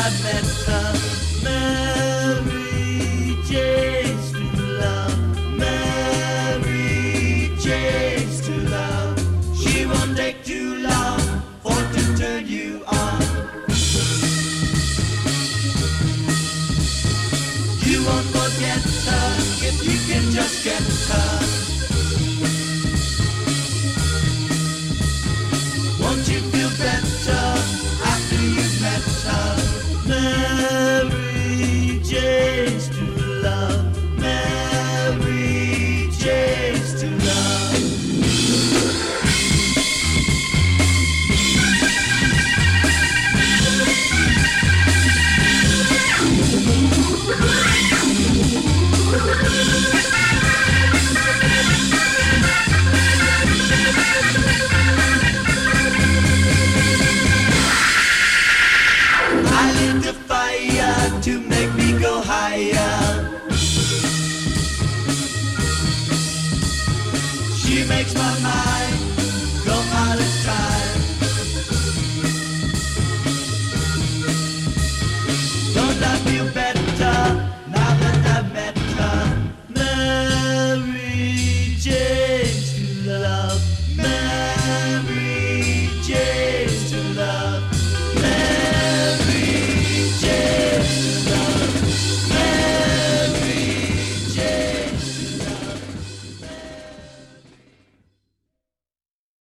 I met her. Mary Jane's true love. Mary Jane's true love. She won't take too long for to turn you on. You won't forget her if you can just get her. Won't you feel better after you've met her? Mary Jane's true love. Mary Jane's true love. I lit the fire to